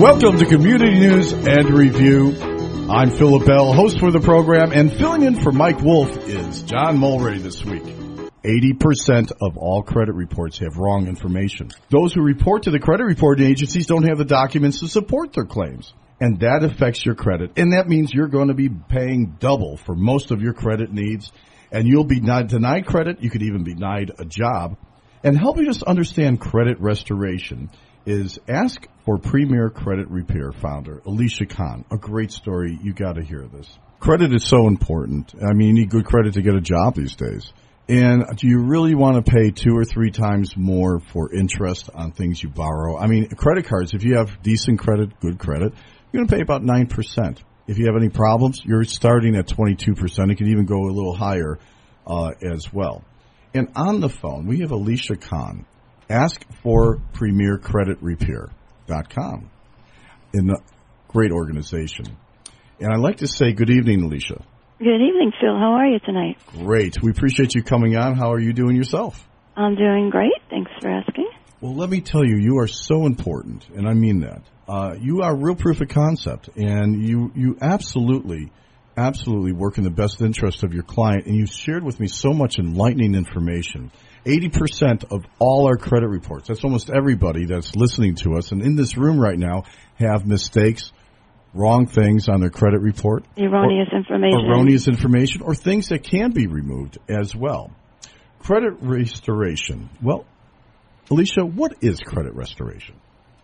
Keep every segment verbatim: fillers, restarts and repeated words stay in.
Welcome to Community News and Review. I'm Philip Bell, host for the program, and filling in for Mike Wolf is John Mulray this week. eighty percent of all credit reports have wrong information. Those who report to the credit reporting agencies don't have the documents to support their claims, and that affects your credit. And that means you're going to be paying double for most of your credit needs, and you'll be not denied credit. You could even be denied a job. And helping us understand credit restoration is Ask for Premier Credit Repair founder Alicia Kahn. A great story. You got to hear this. Credit is so important. I mean, you need good credit to get a job these days. And do you really want to pay two or three times more for interest on things you borrow? I mean, credit cards, if you have decent credit, good credit, you're going to pay about nine percent. If you have any problems, you're starting at twenty-two percent. It can even go a little higher uh, as well. And on the phone, we have Alicia Kahn. Ask for Premier Credit Repair dot com. In a great organization. And I'd like to say good evening, Alicia. Good evening, Phil. How are you tonight? Great. We appreciate you coming on. How are you doing yourself? I'm doing great. Thanks for asking. Well, let me tell you, you are so important, and I mean that. Uh, you are real proof of concept, and you, you absolutely, absolutely work in the best interest of your client, and you've shared with me so much enlightening information. eighty percent of all our credit reports, that's almost everybody that's listening to us, and in this room right now, have mistakes, wrong things on their credit report. Erroneous or, information. Erroneous information, or things that can be removed as well. Credit restoration. Well, Alicia, what is credit restoration?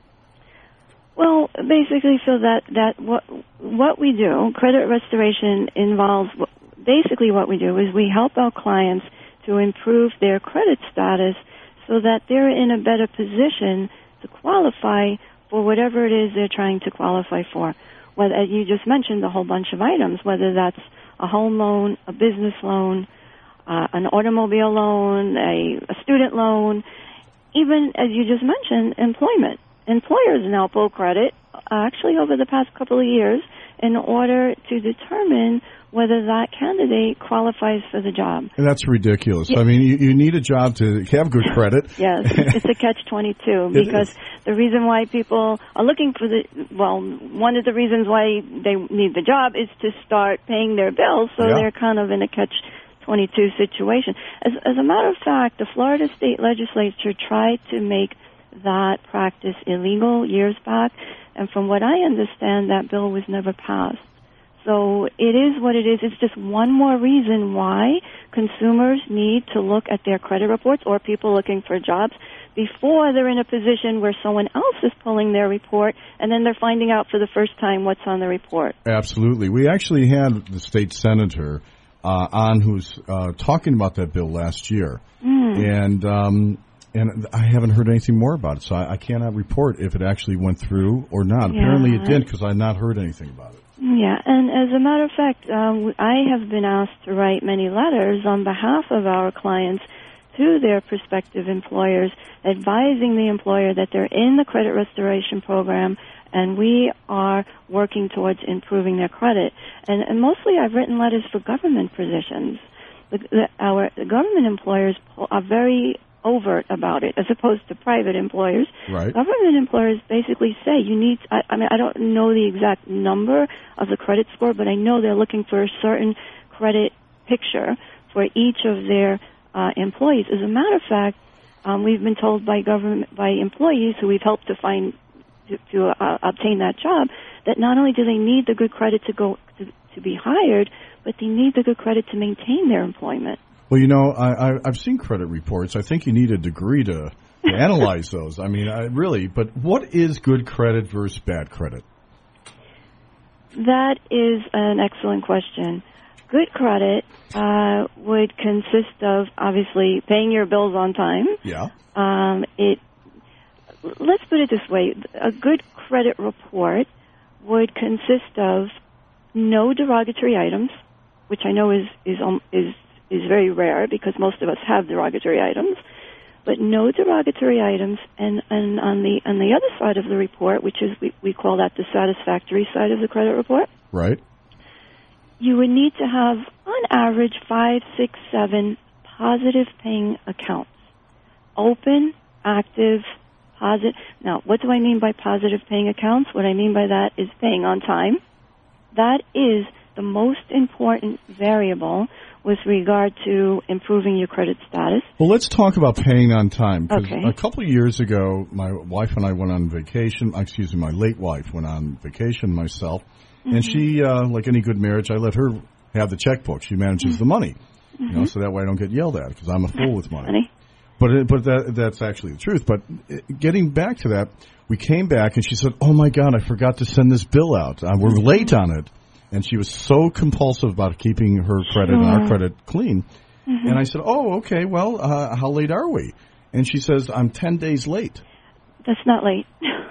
Well, basically, Phil, that, that what, what we do, credit restoration involves, basically what we do is we help our clients to improve their credit status so that they're in a better position to qualify for whatever it is they're trying to qualify for. Whether you just mentioned a whole bunch of items, whether that's a home loan, a business loan, uh, an automobile loan, a, a student loan, even, as you just mentioned, employment. Employers now pull credit, uh, actually over the past couple of years, in order to determine whether that candidate qualifies for the job. And that's ridiculous. Yeah. I mean, you, you need a job to have good credit. Yes, it's a catch twenty-two because the reason why people are looking for the, well, one of the reasons why they need the job is to start paying their bills, so yeah. they're kind of in a catch twenty-two situation. As, as a matter of fact, the Florida State Legislature tried to make that practice illegal years back, and from what I understand, that bill was never passed. So it is what it is. It's just one more reason why consumers need to look at their credit reports, or people looking for jobs, before they're in a position where someone else is pulling their report and then they're finding out for the first time what's on the report. Absolutely. We actually had the state senator uh, on who's uh, talking about that bill last year. Mm. And um, and I haven't heard anything more about it, so I, I cannot report if it actually went through or not. Yeah. Apparently it did, because I've not heard anything about it. Yeah, and as a matter of fact, um, I have been asked to write many letters on behalf of our clients to their prospective employers, advising the employer that they're in the credit restoration program and we are working towards improving their credit. And, and mostly I've written letters for government positions. The, the, our the government employers are very overt about it, as opposed to private employers. Right. Government employers basically say you need, I, I mean, I don't know the exact number of the credit score, but I know they're looking for a certain credit picture for each of their uh, employees. As a matter of fact, um, we've been told by government, by employees who we've helped to find, to, to uh, obtain that job, that not only do they need the good credit to go, to, to be hired, but they need the good credit to maintain their employment. Well, you know, I, I, I've seen credit reports. I think you need a degree to, to analyze those. I mean, I, really, but what is good credit versus bad credit? That is an excellent question. Good credit uh, would consist of, obviously, paying your bills on time. Yeah. Um, it. Let's put it this way. A good credit report would consist of no derogatory items, which I know is is um, is is very rare because most of us have derogatory items, but no derogatory items. And, and on the on the other side of the report, which is we, we call that the satisfactory side of the credit report, right? You would need to have, on average, five, six, seven positive paying accounts, open, active, positive. Now, what do I mean by positive paying accounts? What I mean by that is paying on time. That is the most important variable with regard to improving your credit status. Well, let's talk about paying on time. 'Cause Okay. a couple of years ago, my wife and I went on vacation. Excuse me, my late wife went on vacation myself. Mm-hmm. And she, uh, like any good marriage, I let her have the checkbook. She manages mm-hmm. the money. Mm-hmm. You know, so that way I don't get yelled at because I'm a fool with money. Funny. But it, but that that's actually the truth. But it, getting back to that, we came back and she said, "Oh my God, I forgot to send this bill out. Uh, we're late on it." And she was so compulsive about keeping her credit sure. and our credit clean. Mm-hmm. And I said, "Oh, okay. Well, uh, how late are we?" And she says, "I'm ten days late." That's not late.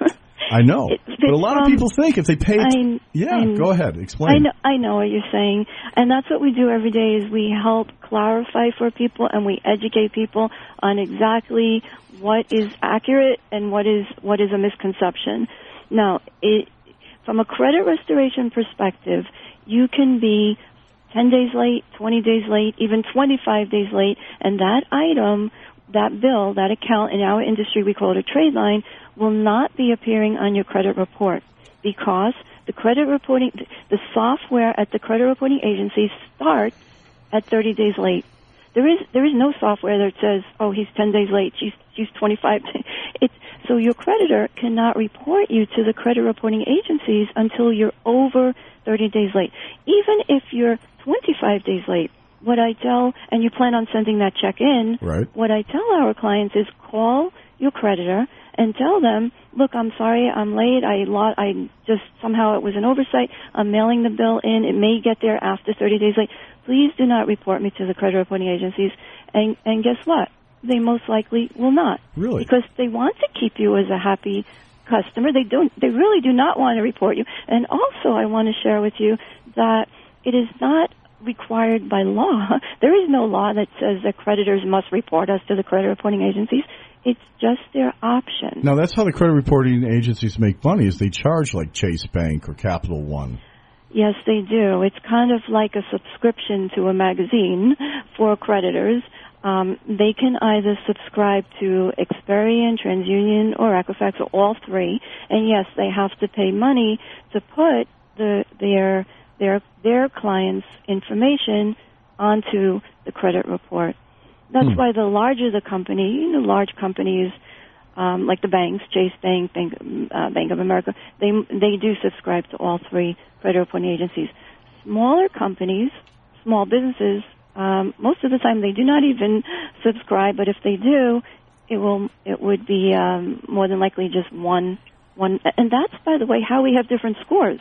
I know, it, but a lot um, of people think if they pay, it, yeah. I, go ahead, explain. I know, I know what you're saying, and that's what we do every day. Is we help clarify for people and we educate people on exactly what is accurate and what is what is a misconception. Now, it, from a credit restoration perspective, you can be ten days late, twenty days late, even twenty-five days late, and that item, that bill, that account, in our industry we call it a trade line, will not be appearing on your credit report because the credit reporting, the software at the credit reporting agencies start at thirty days late. There is there is no software that says, "Oh, he's ten days late. She's she's twenty-five." It's so your creditor cannot report you to the credit reporting agencies until you're over thirty days late. Even if you're twenty-five days late, what I tell, and you plan on sending that check in, right. what I tell our clients is call your creditor and tell them, "Look, I'm sorry, I'm late. I lot, I just somehow it was an oversight. I'm mailing the bill in. It may get there after thirty days late. Please do not report me to the credit reporting agencies." And and guess what? They most likely will not. Really? Because they want to keep you as a happy customer. They don't. They really do not want to report you. And also, I want to share with you that it is not required by law. There is no law that says that creditors must report us to the credit reporting agencies. It's just their option. Now, that's how the credit reporting agencies make money, is they charge like Chase Bank or Capital One. Yes, they do. It's kind of like a subscription to a magazine for creditors. Um, they can either subscribe to Experian, TransUnion, or Equifax, or all three. And yes, they have to pay money to put the, their their their clients' information onto the credit report. That's hmm. why the larger the company, you know, large companies um, like the banks, Chase Bank, Bank, uh, Bank of America, they they do subscribe to all three credit reporting agencies. Smaller companies, small businesses, um, most of the time they do not even subscribe. But if they do, it will it would be um, more than likely just one one. And that's, by the way, how we have different scores.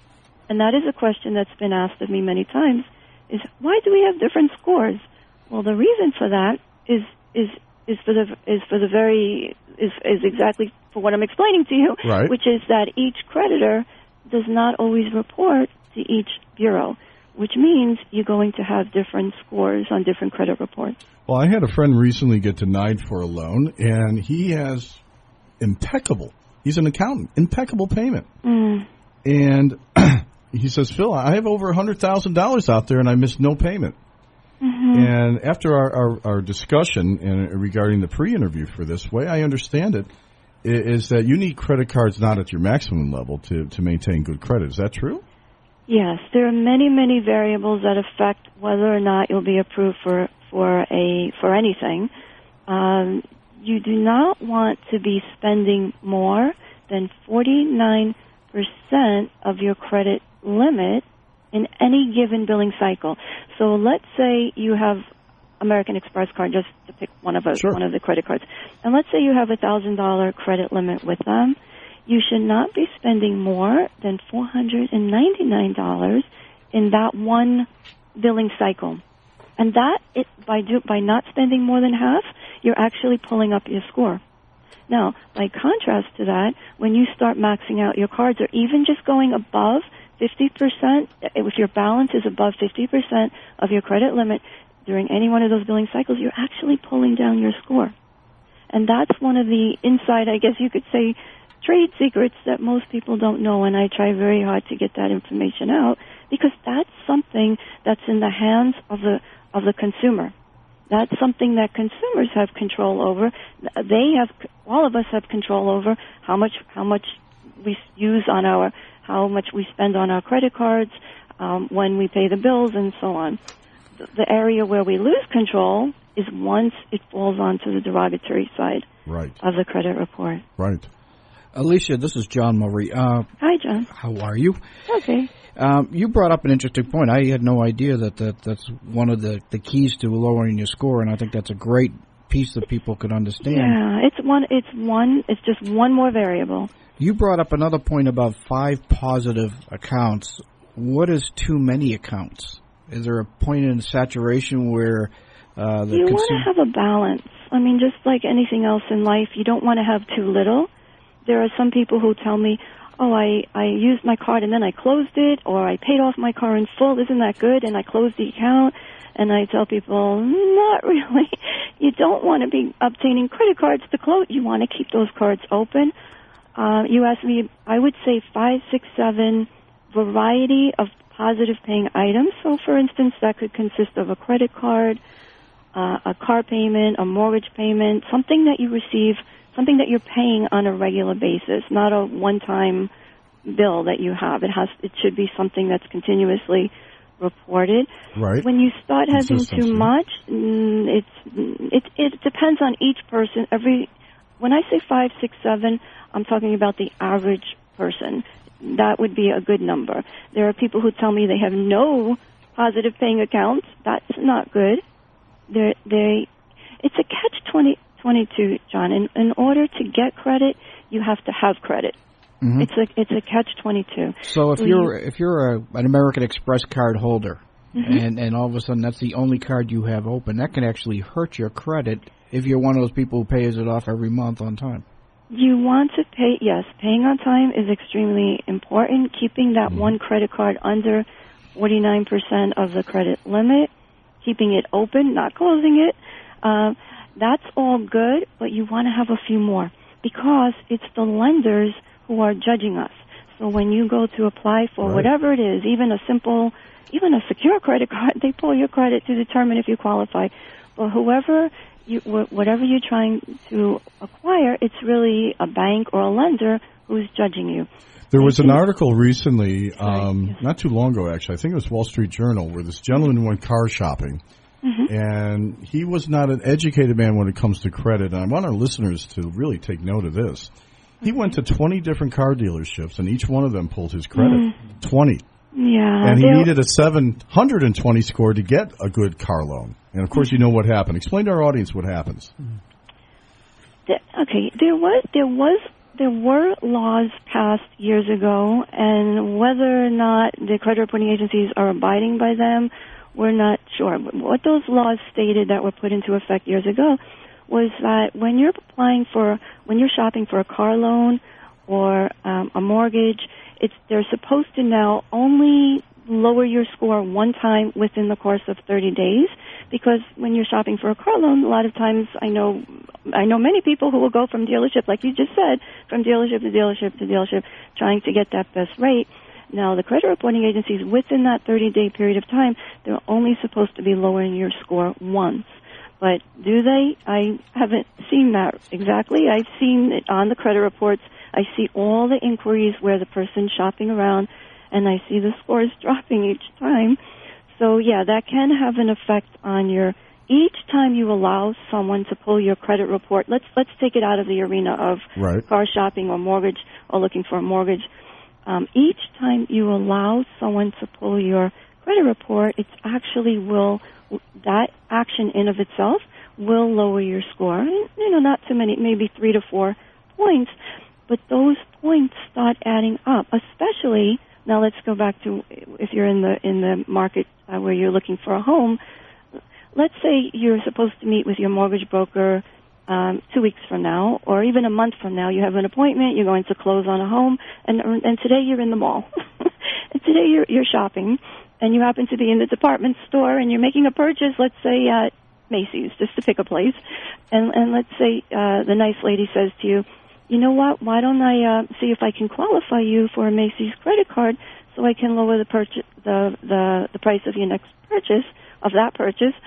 And that is a question that's been asked of me many times: is why do we have different scores? Well, the reason for that is is is for the is for the very is is exactly for what I'm explaining to you, right. which is that each creditor does not always report to each bureau, which means you're going to have different scores on different credit reports. Well, I had a friend recently get denied for a loan, and he has impeccable. He's an accountant, impeccable payment, mm. and he says, "Phil, I have over a hundred thousand dollars out there, and I missed no payment." Mm-hmm. And after our, our, our discussion in, regarding the pre-interview for this, way I understand it, is that you need credit cards not at your maximum level to, to maintain good credit. Is that true? Yes. There are many, many variables that affect whether or not you'll be approved for, for, a, for anything. Um, you do not want to be spending more than forty-nine percent of your credit limit in any given billing cycle. So let's say you have American Express card, just to pick one of a, sure. one of the credit cards. And let's say you have a one thousand dollars credit limit with them. You should not be spending more than four hundred ninety-nine dollars in that one billing cycle. And that, it, by, do, by not spending more than half, you're actually pulling up your score. Now, by contrast to that, when you start maxing out your cards or even just going above fifty percent, if your balance is above fifty percent of your credit limit during any one of those billing cycles, you're actually pulling down your score. And that's one of the inside, I guess you could say, trade secrets that most people don't know, and I try very hard to get that information out because that's something that's in the hands of the of the consumer. That's something that consumers have control over. They have, all of us have control over how much how much we use on our, how much we spend on our credit cards, um, when we pay the bills, and so on. The area where we lose control is once it falls onto the derogatory side right. of the credit report. Right. Alicia, this is John Mulry. Uh, Hi, John. How are you? Okay. Um, you brought up an interesting point. I had no idea that, that that's one of the, the keys to lowering your score, and I think that's a great piece that people could understand. Yeah, it's one. It's one. It's just one more variable. You brought up another point about five positive accounts. What is too many accounts? Is there a point in saturation where uh, the you consumer... want to have a balance? I mean, just like anything else in life, you don't want to have too little. There are some people who tell me, oh, I, I used my card and then I closed it, or I paid off my car in full. Isn't that good? And I closed the account. And I tell people, not really. You don't want to be obtaining credit cards to close. You want to keep those cards open. Uh, you asked me, I would say five, six, seven variety of positive paying items. So, for instance, that could consist of a credit card, uh, a car payment, a mortgage payment, something that you receive, something that you're paying on a regular basis, not a one-time bill that you have. It has, it should be something that's continuously reported. Right. When you start having too much, it's it it depends on each person. Every when I say five, six, seven, I'm talking about the average person. That would be a good number. There are people who tell me they have no positive paying accounts. That's not good. They they it's a catch twenty twenty-two, John. In in order to get credit, you have to have credit. Mm-hmm. It's a it's a catch twenty-two. So if so you're you, if you're a, an American Express card holder, mm-hmm. and and all of a sudden that's the only card you have open, that can actually hurt your credit if you're one of those people who pays it off every month on time. You want to pay, yes, paying on time is extremely important. Keeping that mm-hmm. one credit card under forty-nine percent of the credit limit, keeping it open, not closing it, uh, that's all good. But you want to have a few more because it's the lenders who are judging us. So when you go to apply for right. whatever it is, even a simple, even a secure credit card, they pull your credit to determine if you qualify. But whoever, you, whatever you're trying to acquire, it's really a bank or a lender who's judging you. There was an article recently, um, yes. not too long ago actually, I think it was Wall Street Journal, where this gentleman went car shopping. Mm-hmm. And he was not an educated man when it comes to credit. And I want our listeners to really take note of this. He went to twenty different car dealerships, and each one of them pulled his credit. Mm. twenty. Yeah. And he needed a seven hundred twenty score to get a good car loan. And, of course, you know what happened. Explain to our audience what happens. Okay. There was, there was, there were laws passed years ago, and whether or not the credit reporting agencies are abiding by them, we're not sure. But what those laws stated that were put into effect years ago was that when you're applying for, when you're shopping for a car loan or um, a mortgage, it's they're supposed to now only lower your score one time within the course of thirty days. Because when you're shopping for a car loan, a lot of times I know I know many people who will go from dealership, like you just said, from dealership to dealership to dealership, trying to get that best rate. Now, the credit reporting agencies, within that thirty-day period of time, they're only supposed to be lowering your score once. But do they? I haven't seen that exactly. I've seen it on the credit reports. I see all the inquiries where the person's shopping around, and I see the scores dropping each time. So, yeah, that can have an effect on your, each time you allow someone to pull your credit report, let's let's take it out of the arena of right. car shopping or mortgage or looking for a mortgage. Um, each time you allow someone to pull your credit report, it actually will, that action in of itself will lower your score. You know, not too many, maybe three to four points, but those points start adding up, especially, now let's go back to if you're in the in the market uh, where you're looking for a home. Let's say you're supposed to meet with your mortgage broker um, two weeks from now, or even a month from now. You have an appointment, you're going to close on a home, and and today you're in the mall. And today you're, you're shopping, and you happen to be in the department store, and you're making a purchase, let's say at Macy's, just to pick a place. And, and let's say uh, the nice lady says to you, you know what, why don't I uh, see if I can qualify you for a Macy's credit card so I can lower the purchase, the, the, the price of your next purchase, of that purchase.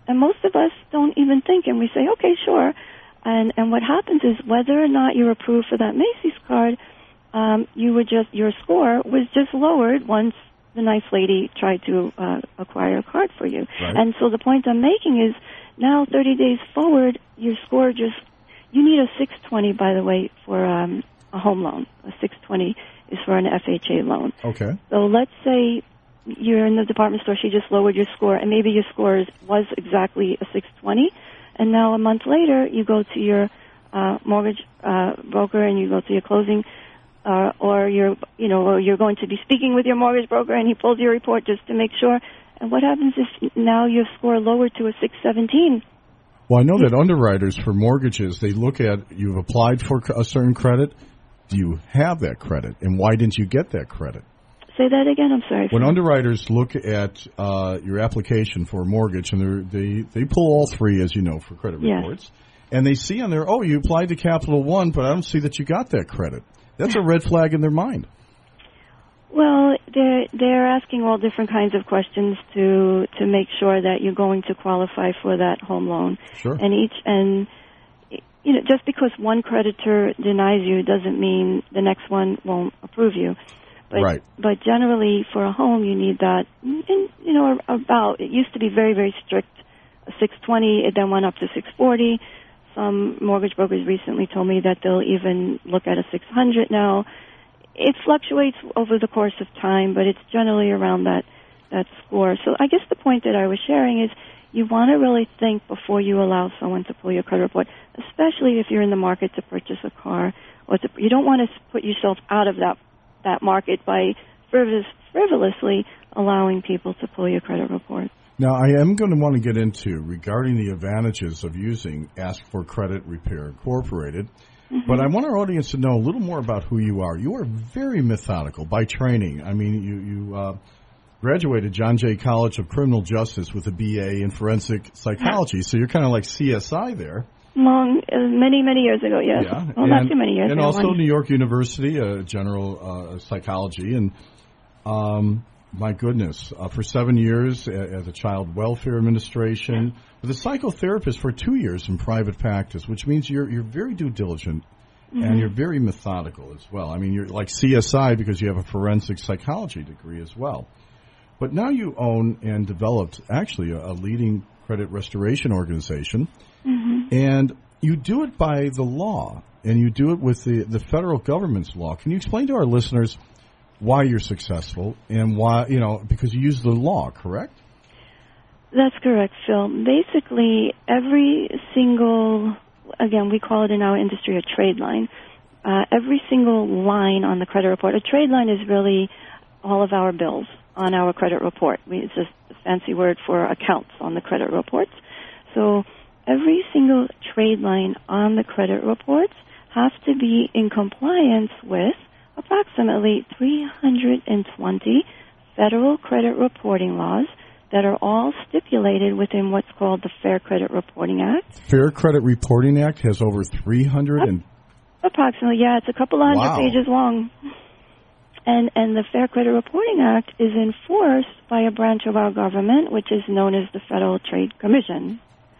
and most of us don't even think, and we say, okay, sure. And and what happens is whether or not you're approved for that Macy's card, um, you were just your score was just lowered once the nice lady tried to uh, acquire a card for you. Right. And so the point I'm making is now thirty days forward, your score just, you need a six twenty, by the way, for um, a home loan. A six twenty is for an F H A loan. Okay. So let's say you're in the department store, she just lowered your score, and maybe your score is, was exactly a six twenty, and now a month later you go to your uh, mortgage uh, broker and you go to your closing, uh, or you're, you know, or you're going to be speaking with your mortgage broker, and he pulls your report just to make sure. And what happens if now your score lowered to a six seventeen? Well, I know that underwriters for mortgages, they look at, you've applied for a certain credit. Do you have that credit? And why didn't you get that credit? Say that again, I'm sorry. When underwriters look at uh, your application for a mortgage, and they they pull all three, as you know, for credit Yes. reports, and they see on there, oh, you applied to Capital One, but I don't see that you got that credit. That's a red flag in their mind. Well, they're they're asking all different kinds of questions to to make sure that you're going to qualify for that home loan. Sure. And each and you know, just because one creditor denies you doesn't mean the next one won't approve you. But, Right. But generally, for a home, you need that. And, you know, about it used to be very very strict, a six twenty. It then went up to six forty. Some mortgage brokers recently told me that they'll even look at a six hundred now. It fluctuates over the course of time, but it's generally around that, that score. So I guess the point that I was sharing is you want to really think before you allow someone to pull your credit report, especially if you're in the market to purchase a car. Or to, you don't want to put yourself out of that, that market by frivolous, frivolously allowing people to pull your credit report. Now, I am going to want to get into regarding the advantages of using Ask for Credit Repair Incorporated. Mm-hmm. But I want our audience to know a little more about who you are. You are very methodical by training. I mean, you, you uh, graduated John Jay College of Criminal Justice with a B A in forensic psychology, so you're kind of like C S I there. Long, uh, many, many years ago, yes. Yeah. Well, and, not too many years and ago. also one. New York University, uh, general uh, psychology. And um, my goodness, uh, for seven years as a child welfare administration, yeah. with a psychotherapist for two years in private practice, which means you're you're very due diligent. Mm-hmm. And you're very methodical as well. I mean, you're like C S I because you have a forensic psychology degree as well. But now you own and developed actually a, a leading credit restoration organization. Mm-hmm. And you do it by the law, and you do it with the, the federal government's law. Can you explain to our listeners why you're successful and why, you know, because you use the law, correct? That's correct, Phil. Basically, every single... Again, we call it in our industry a trade line. Uh, every single line on the credit report, a trade line is really all of our bills on our credit report. We, it's just a fancy word for accounts on the credit reports. So every single trade line on the credit reports have to be in compliance with approximately three hundred twenty federal credit reporting laws that are all stipulated within what's called the Fair Credit Reporting Act. Fair Credit Reporting Act has over three hundred and... Approximately, yeah. It's a couple hundred wow. pages long. And and the Fair Credit Reporting Act is enforced by a branch of our government, which is known as the Federal Trade Commission.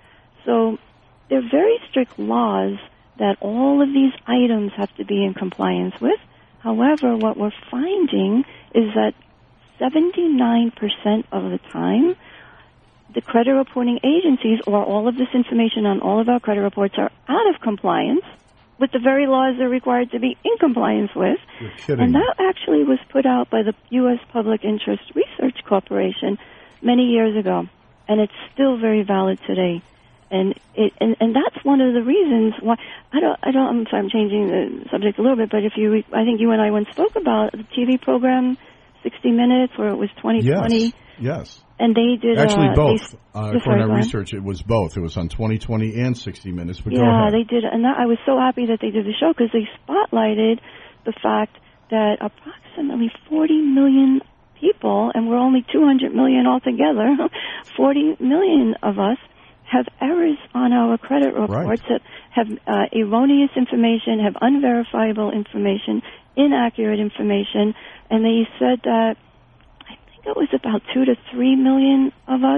So they're very strict laws that all of these items have to be in compliance with. However, what we're finding is that seventy-nine percent of the time, the credit reporting agencies or all of this information on all of our credit reports are out of compliance with the very laws they're required to be in compliance with. You're kidding. And that actually was put out by the U S Public Interest Research Corporation many years ago, and it's still very valid today. And it and, and that's one of the reasons why I don't I don't I'm sorry I'm changing the subject a little bit, but if you I think you and I once spoke about the T V program sixty minutes, where it was twenty twenty. Yes, yes. And they did... Actually, uh, both. They, uh, yes, according to our sorry, research, it was both. It was on twenty twenty and sixty minutes. But yeah, go ahead. they did. And that, I was so happy that they did the show because they spotlighted the fact that approximately forty million people, and we're only two hundred million altogether, forty million of us have errors on our credit reports right. that have uh, erroneous information, have unverifiable information, inaccurate information, and they said that I think it was about two to three million of us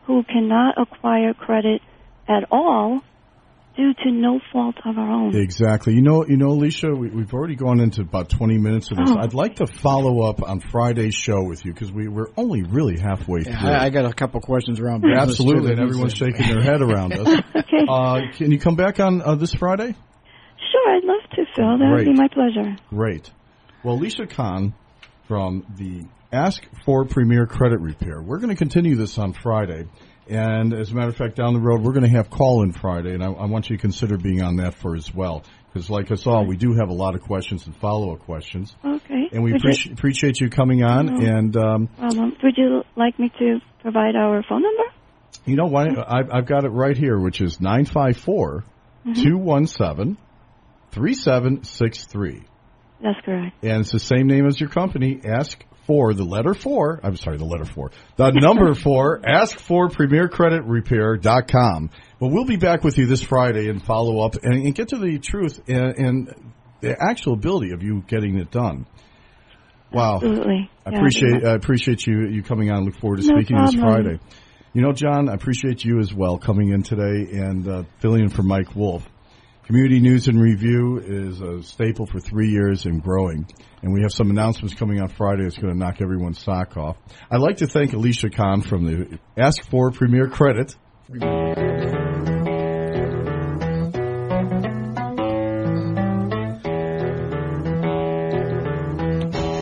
who cannot acquire credit at all due to no fault of our own. Exactly. You know, you know, Alicia, we, we've already gone into about twenty minutes of this. Oh. I'd like to follow up on Friday's show with you because we, we're only really halfway Yeah, through. I, I got a couple questions around business. Absolutely, too, and everyone's shaking their head around us. Okay. Uh, can you come back on uh, this Friday? Sure, I'd love to, Phil. That would Great. be my pleasure. Great. Well, Alicia Kahn from the Ask for Premier Credit Repair. We're going to continue this on Friday. And as a matter of fact, down the road, we're going to have call-in Friday, and I, I want you to consider being on that for as well. Because like us all, we do have a lot of questions and follow-up questions. Okay. And we Would appreci- you, appreciate you coming on. No. And, um, um, would you like me to provide our phone number? you know, why, I, I've got it right here, which is nine five four, two one seven, three seven six three. That's correct. And it's the same name as your company, Ask for the letter four. I'm sorry, the letter four. The number four, ask for premier credit repair dot com. Well, we'll be back with you this Friday and follow up and, and get to the truth and, and the actual ability of you getting it done. Wow. Absolutely. I Yeah, appreciate yeah. I appreciate you you coming on. Look forward to No speaking this problem. Friday. You know, John, I appreciate you as well coming in today and uh, filling in for Mike Wolf. Community News and Review is a staple for three years and growing. And we have some announcements coming on Friday that's going to knock everyone's sock off. I'd like to thank Alicia Kahn from the Ask for Premier Credit